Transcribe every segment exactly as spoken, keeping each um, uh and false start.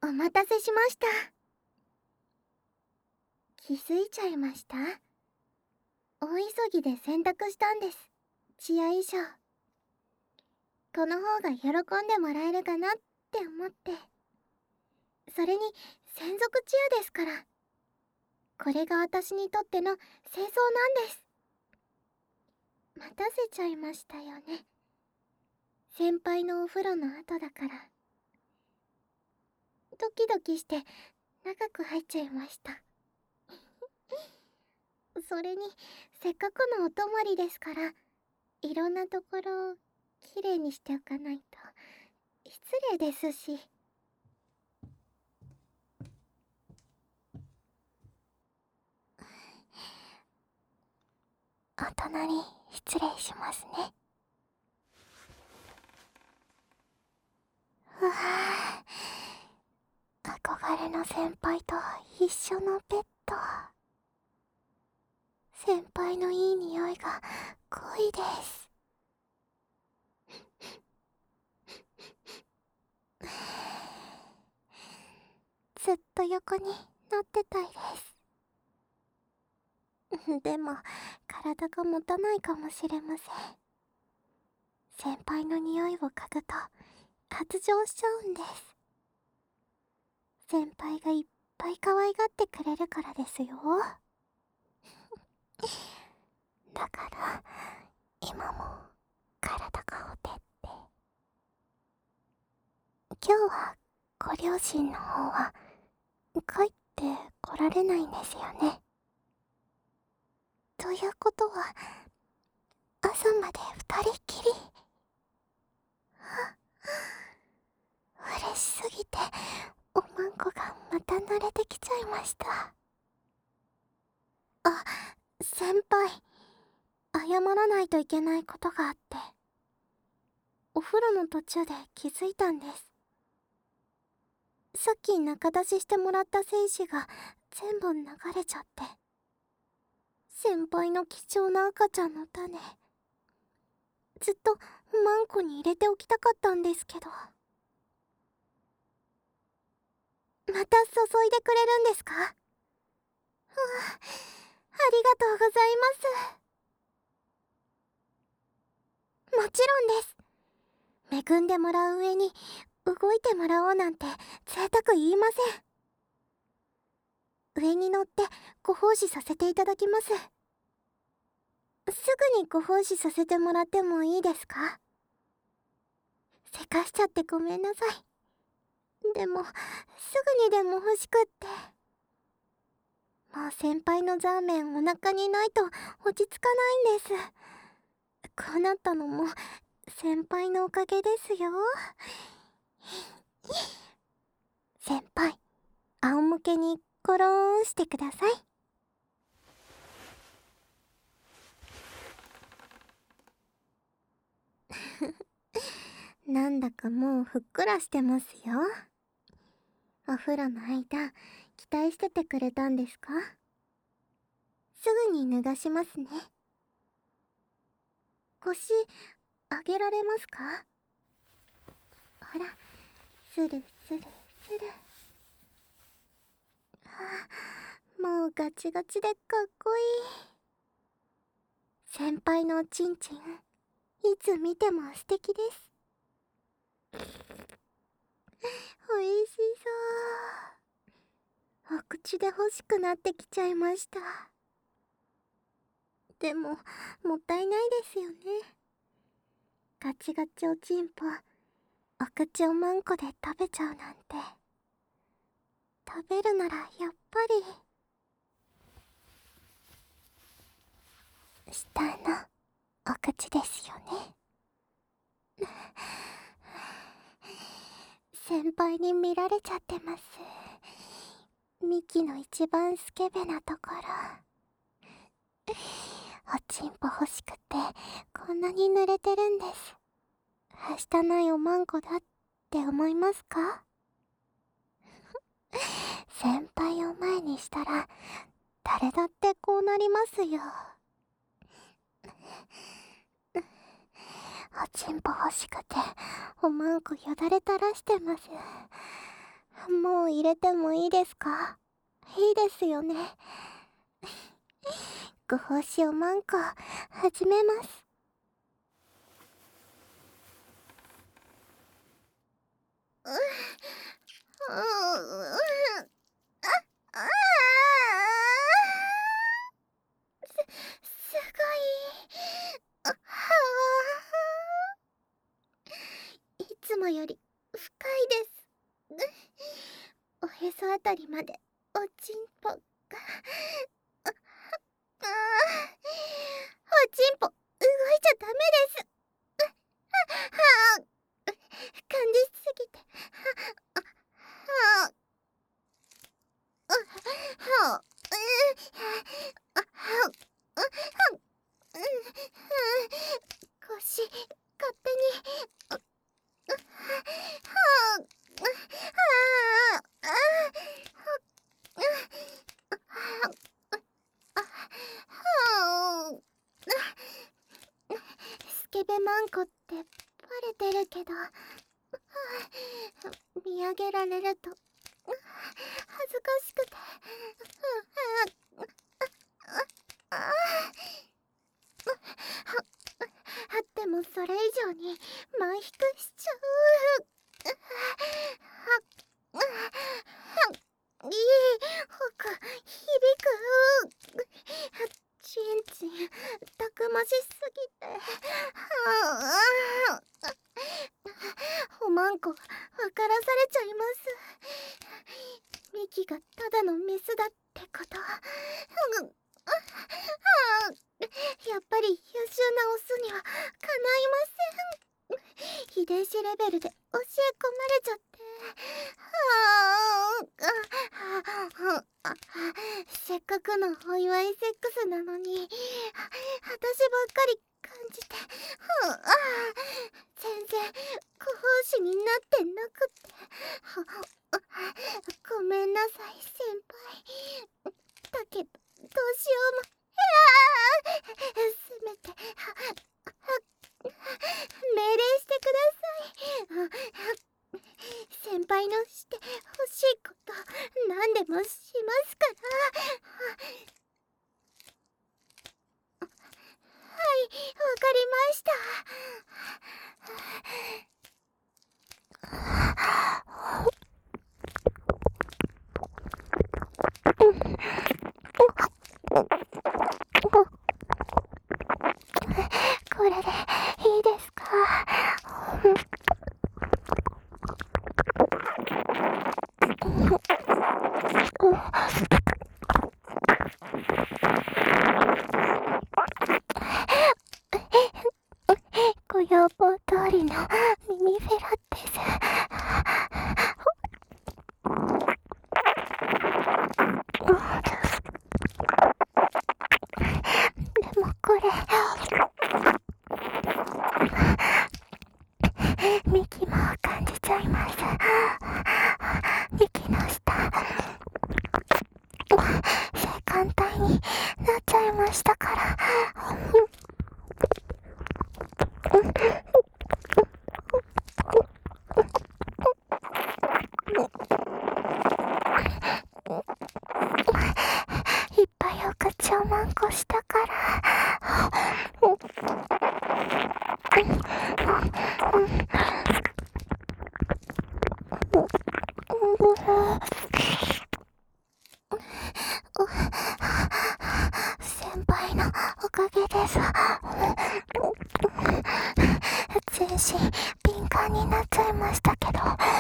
お待たせしました。気づいちゃいました？大急ぎで洗濯したんです。チア衣装。この方が喜んでもらえるかなって思って。それに専属チアですから。これが私にとっての清掃なんです。待たせちゃいましたよね。先輩のお風呂の後だから。ドキドキして長く入っちゃいました。それにせっかくのお泊まりですから、いろんなところをきれいにしておかないと失礼ですし。お隣失礼しますね。うわぁ、憧れの先輩と一緒のベッド。先輩のいい匂いが濃いです。ずっと横になってたいです。でも体が持たないかもしれません。先輩の匂いを嗅ぐと発情しちゃうんです。先輩がいっぱい可愛がってくれるからですよ。だから今も体がほてって。今日はご両親の方は帰って来られないんですよね。ということは朝まで二人っきり。嬉しすぎておまんこがまた慣れてきちゃいました。あ、先輩、謝らないといけないことがあって。お風呂の途中で気づいたんです。さっき中出ししてもらった精子が全部流れちゃって。先輩の貴重な赤ちゃんの種、ずっとマンコに入れておきたかったんですけど。また注いでくれるんですか？うわ、ありがとうございます。もちろんです。恵んでもらう上に動いてもらおうなんて贅沢言いません。上に乗ってご奉仕させていただきます。すぐにご奉仕させてもらってもいいですか？せかしちゃってごめんなさい。でもすぐにでも欲しくって。もう先輩のザーメンお腹にないと落ち着かないんです。こうなったのも先輩のおかげですよ。先輩、仰向けにゴローンしてください。なんだかもうふっくらしてますよ。お風呂の間、期待しててくれたんですか？すぐに脱がしますね。腰、上げられますか？ほら、スルスルスル。はあ、もうガチガチでかっこいい。先輩のおちんちん、いつ見ても素敵です。おいしそう。お口で欲しくなってきちゃいました。でも、もったいないですよね。ガチガチおちんぽ、お口おまんこで食べちゃうなんて。食べるならやっぱり、下のお口ですよね。先輩に見られちゃってます。ミキの一番スケベなところ。おちんぽ欲しくてこんなに濡れてるんです。はしたないおまんこだって思いますか？先輩を前にしたら誰だってこうなりますよ。おちんぽ欲しくておまんこよだれ垂らしてます。 もう入れてもいいですか？いいですよね。ご奉仕おまんこ始めます。うううああすすごい。あはあ、いつもより深いです。おへそあたりまでおちんぽがああおちんぽ動いちゃダメです。はあ、感じすぎてはあはあはあ腰勝手にスケベマンコってバレてるけど見上げられると恥ずかしくてあってもそれ以上に満腹しちゃう。いいほく響く。ちんちんたくましすぎておまんこ分からされちゃいます。ミキがただのメスだってこと。やっぱり優秀なオスにはかないません。遺伝子レベルで教え込まれちゃって。はあ、せっかくのお祝いセックスなのに私ばっかり感じて、はあ、全然ご奉仕になってなくて。ごめんなさい先輩。だけどどうしようも。せめて命令してください。先輩のしてほしいこと何でもしますから。はい、わかりました。これでいいですか？ご要望通りの耳フェラです。でもこれミキも感じちゃいます。ミキの下性感帯になっちゃいましたから。いっぱいお口をまんこしたから。先輩のおかげです。全身敏感になっちゃいましたけど。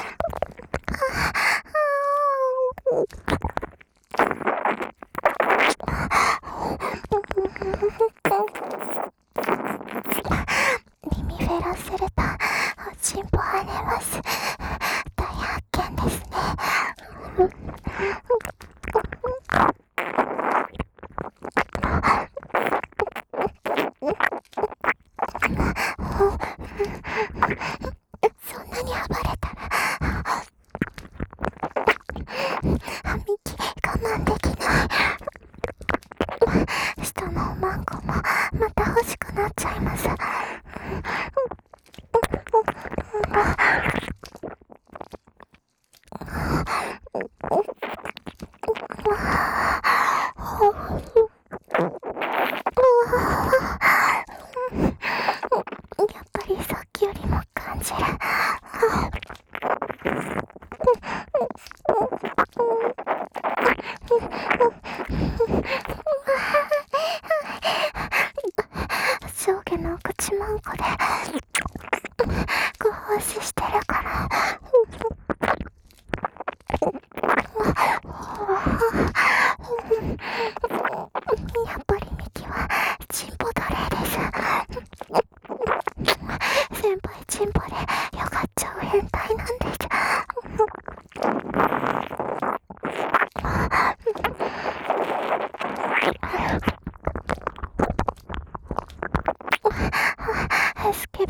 耳フェラするとおちんぽ跳ねます。大発見ですね。そんなに暴れたらミキ我慢できない。下のおまんこもまた欲しくなっちゃいます。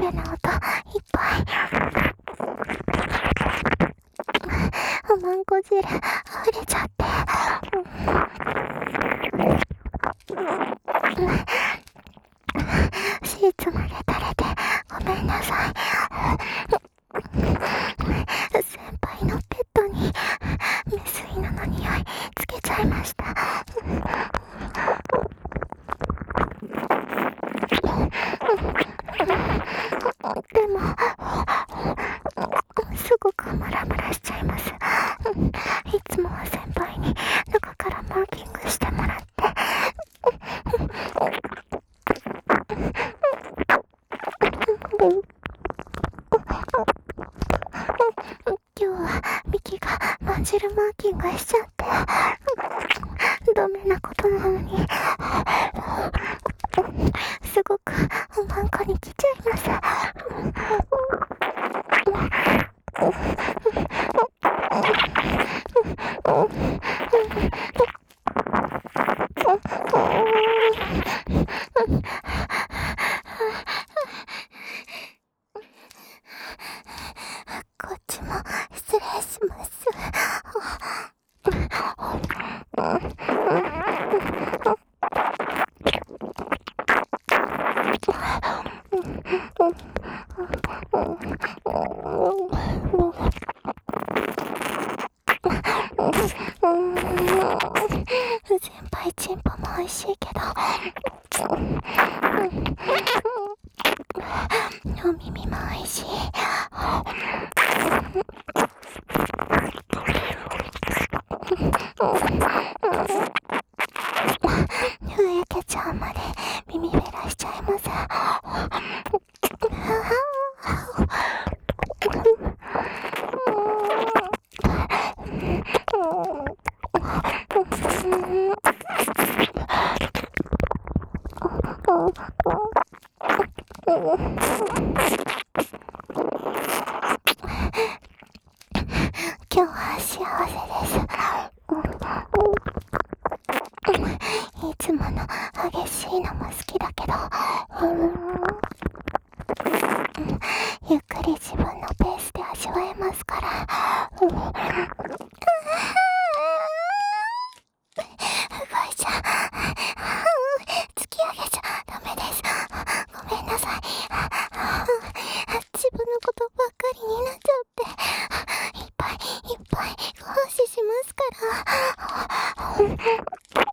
べの音いっぱい。おまんこ汁溢れちゃって、シーツまで垂れてごめんなさい。先輩のペットにメス犬の匂いつけちゃいました。でもすごくムラムラしちゃいます。いつもは先輩に中からマーキングしてもらって今日はミキがマンジルマーキングしちゃってダメなことなのにすごくおまんこに来ちゃいます。こっちも失礼します。先輩チンポも美味しいけどお耳も美味しい。ふやけちゃうまで耳ベラしちゃいます。今日は幸せです。いつもの激しいのも好きだけど、ゆっくり自分のペースで味わえますから。動いちゃ突き上げちゃダメです。ごめんなさい。自分のことばっかりになっちゃっていっぱいいっぱいご奉仕しますから。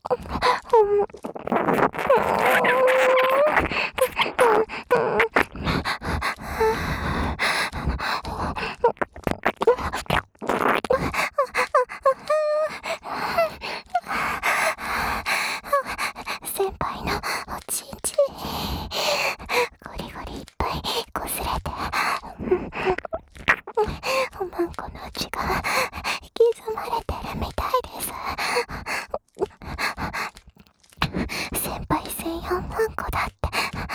先輩のおちんちんゴリゴリいっぱいこすれておまんこの内が刻まれてるみたいです。先輩専用まんこだって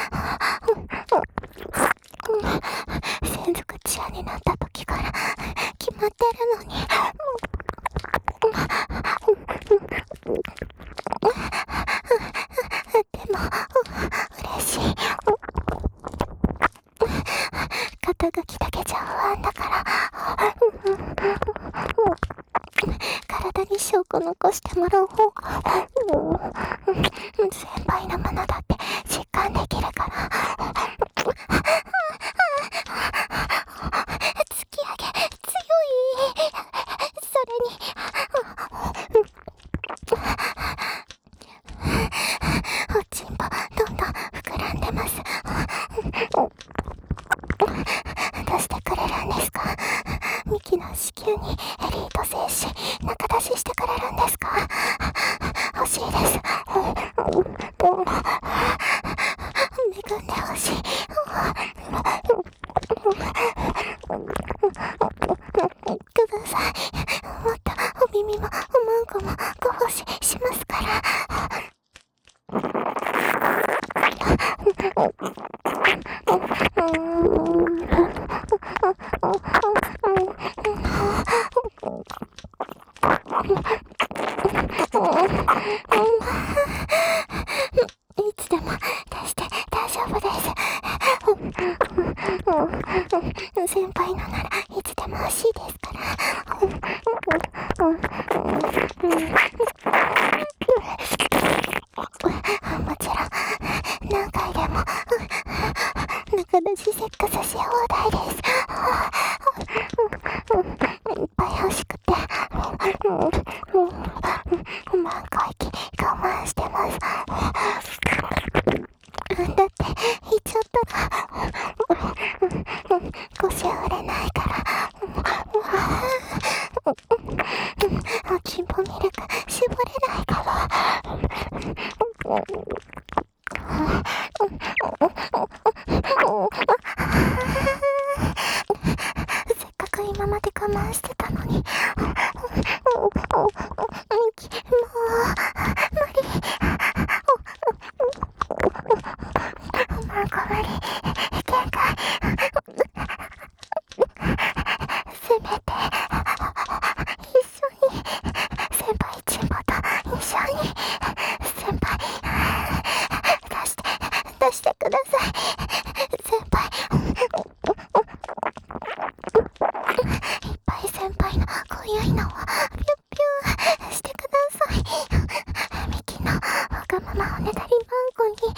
専属チアになった時から決まってるのに。でも嬉しい。肩書きだけじゃ不安だから体に証拠残してもらう方が先輩のものだって実感できるから。突き上げ強い。それにおちんぽどんどん膨らんでます。出してくれるんですか？ミキの子宮にエリート精子中出ししてくれるんですか？欲しいです。恵んでほしい。ください。もっとお耳もおまんこもご奉仕しますから。いつでも出して大丈夫です。 先輩のならいつでも欲しいですから。もちろん何回でも仲出しセックスし放題です。いっぱい欲しくて何回き我慢してます。だって言っちゃったら腰折れないからあちんぽミルク絞れないからせっかく今まで我慢してたのにもう無理なんか無理限界せめて一緒に先輩チンポと一緒に先輩出して出してください先輩いっぱい先輩の濃ゆいのをピュッピューしてくださいミキのわがままおねだりマンコに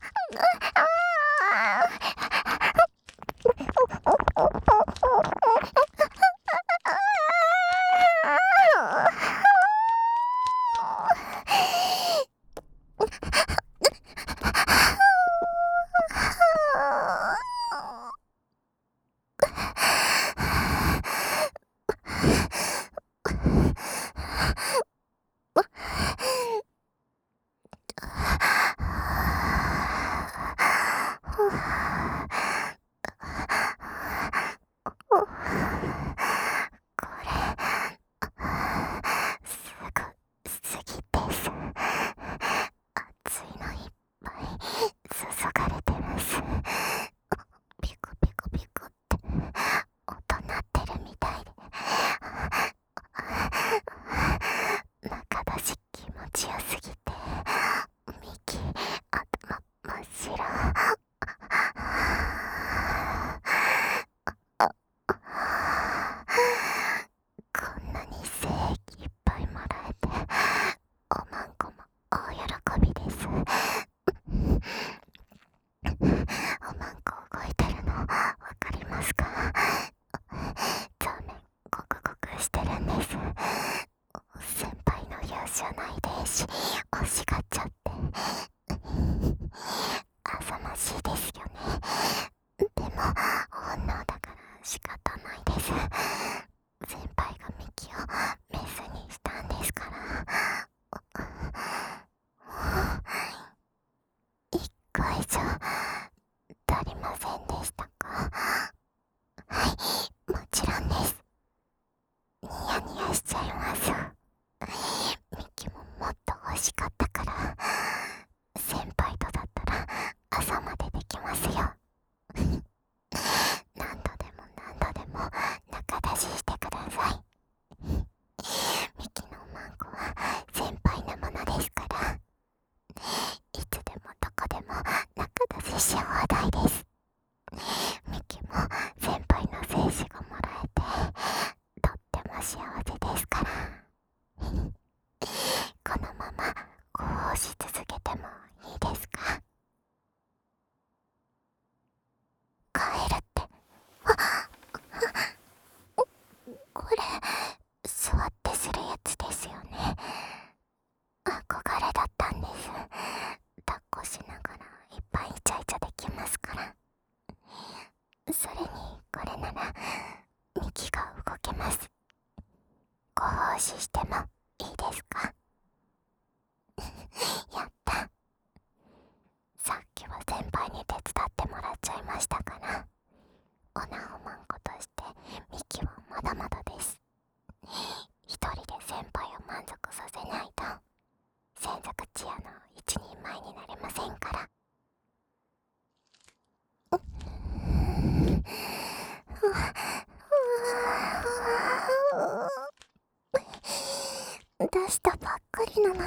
出したばっかりなのに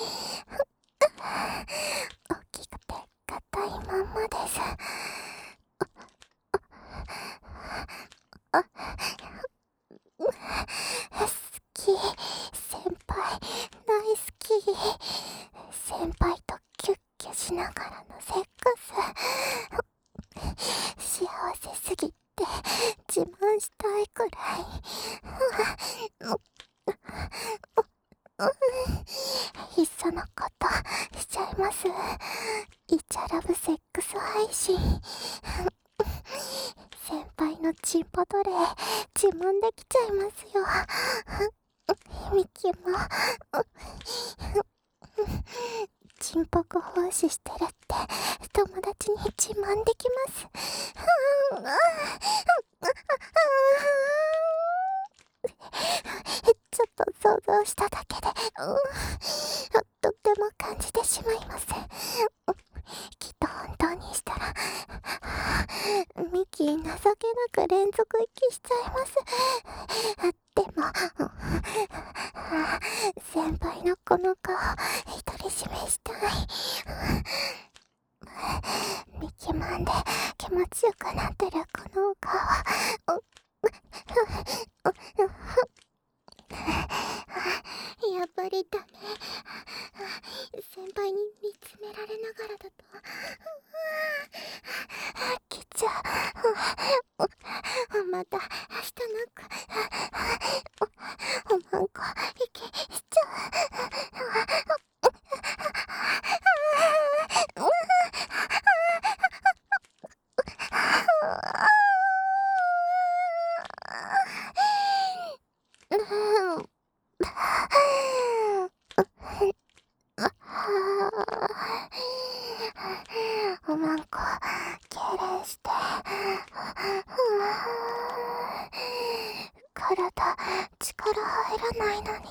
大きくて硬いまんまです。 セックス幸せすぎて自慢したいくらいいっそのことしちゃいます。イチャラブセックス配信先輩のチンポトレー自慢できちゃいますよ。ミキもチンポコ奉仕してるって友達に自慢できます。ちょっと想像しただけで、とっても感じてしまいます。きっと本当にしたらミキ情けなく連続息しちゃいます。でも先輩のこの顔独り占めしたい。ミキマンで気持ちよくなってるこのお顔やっぱりダメ。先輩に見つめられながらだと来ちゃう。また明日なんかおまんこ息しちゃう。おまんこ痙攣して体力入らないのに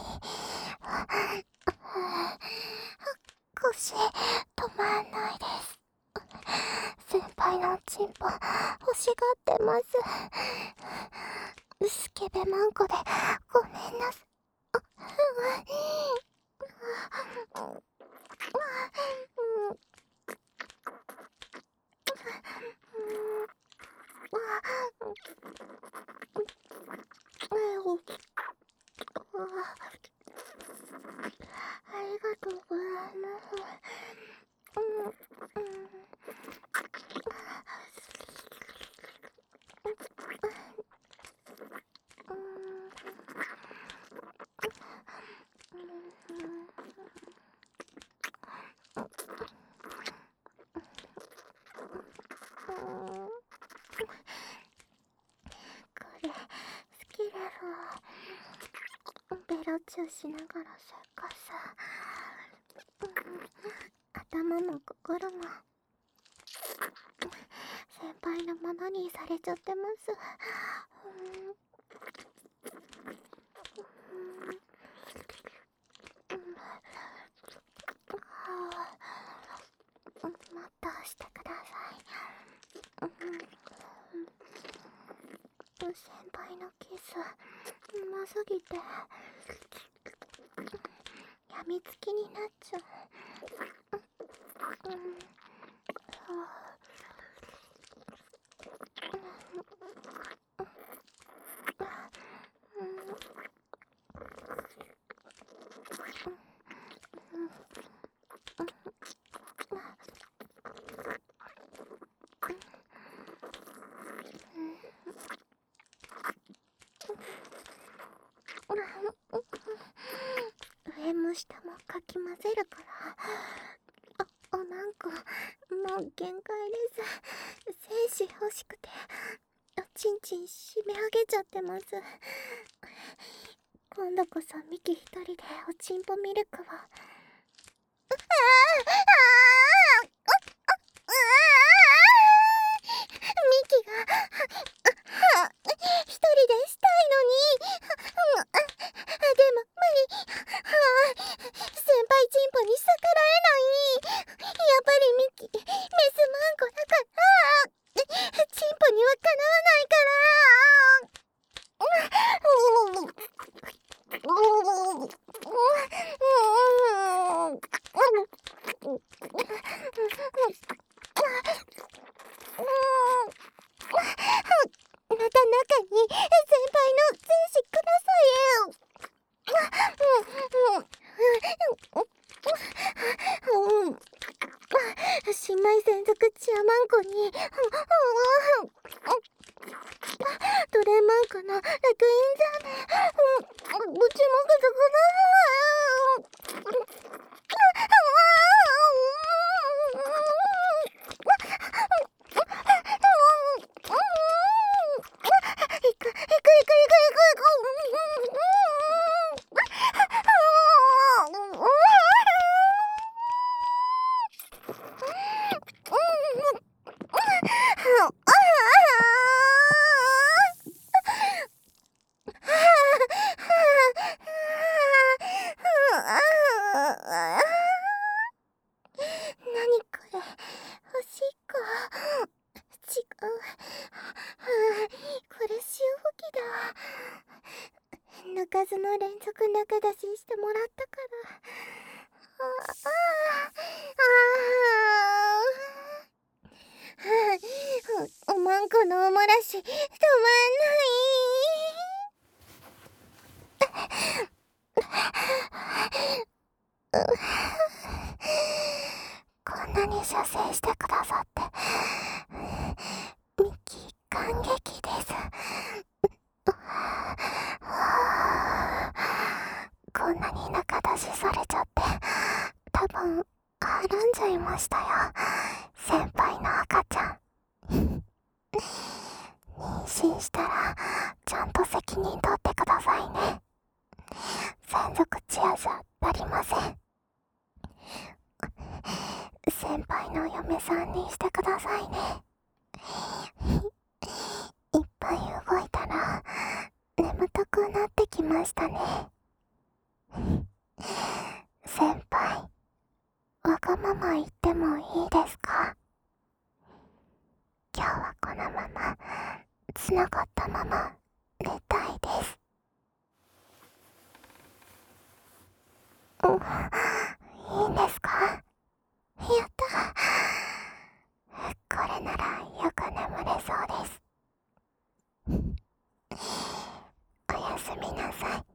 腰止まんないです。先輩のチンポ欲しがってます。スケベマンコでごめんなさい。ありがとうございます。これ好きですわ。ベロチューしながらせっかす。頭も心も先輩のものにされちゃってます。もっとしてください。先輩のキスうますぎてやみつきになっちゃう。上も下もかき混ぜるからお、おまんこもう限界です。精子欲しくておちんちん締め上げちゃってます。今度こそミキ一人でおちんぽミルクを。ミキが一人でしたいのにでも無理。先輩チンポに逆らえない。やっぱりミキメスマンコだからチンポにはかなわないから。 い専属チアマンコにトレマンコの楽園ザーメン、ぶちもくぞこだ。いくいくいくいくいく。何これ、おしっこ。違う。これ潮吹きだ。抜かずの連続中出ししてもらったから。あああ、おまんこのおもらし止まんない。こんなに射精してくださってミキ感激です。こんなに中出しされちゃって多分はらんじゃいましたよ、先輩の赤ちゃん。妊娠したらちゃんと責任取ってくださいね。専属チアじゃ足りません。先輩の嫁さんにしてくださいね。いっぱい動いたら眠たくなってきましたね。先輩、わがまま言ってもいいですか？今日はこのままつながったまま寝たいです。うん、いいんですか？やった。これならよく眠れそうです。おやすみなさい。